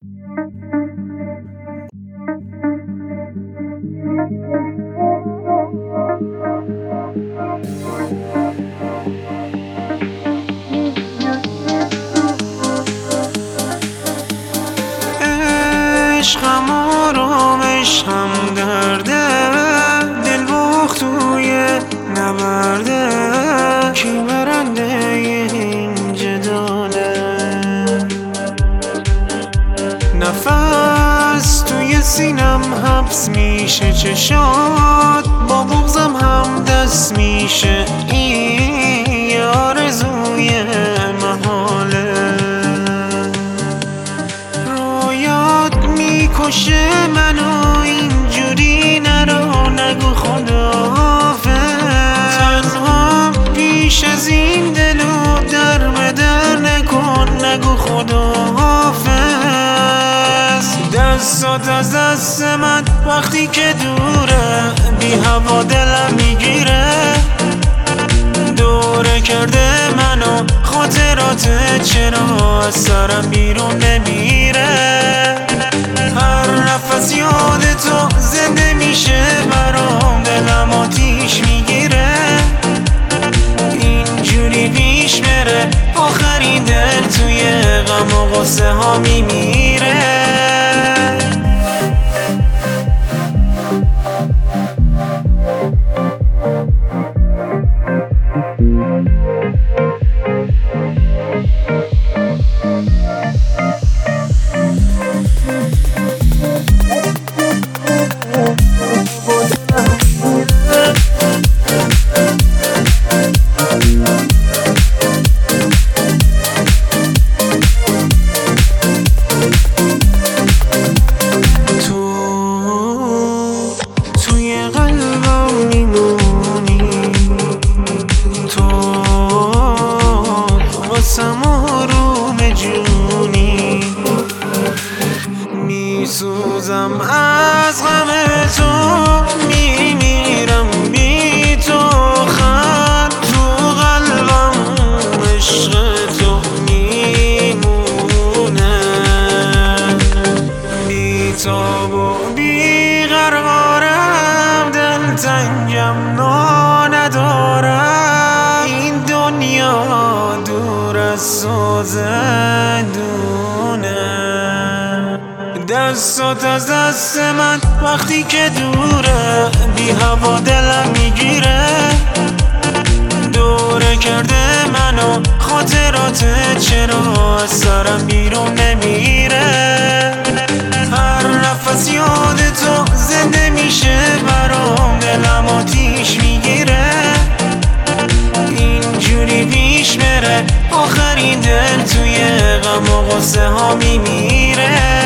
عشقم آرامش هم درده، دل باخت توی نبرده، کی برنده این جداله؟ نفس توی سینم حبس میشه، چشات با بغضم هم دست میشه، این آرزوی محاله. میکشه منو اینجوری نرو، نگو خداحافظ. تنها پیش از این دلو در به در نکن، نگو خداحافظ. دستات از دست من وقتی که دوره، بی هوا دلم میگیره. دوره کرده منو خاطرات، چرا از سرم بیرون نمیره؟ هر نفس یاد تو زنده میشه برام، دلم آتیش میگیره. اینجوری پیش بره آخرین دل توی غم و غصه ها میمیره. آروم جونی میسوزم از غم تو، میمیرم بی تو. خط تو قلبم عشق تو میمونه، بی تاب و بی قرارم، دلتنگم ندارم. این دنیا دور از تو زندونه. دستات از دست من وقتی که دوره، بی هوا دلم میگیره. دوره کرده منو خاطرات، چرا از سرم بیرون نمیره؟ هر نفس یاد تو زنده میشه برام، دلم آتیش میگیره. اینجوری پیش بره آخرین دل توی غم و غصه ها میمیره.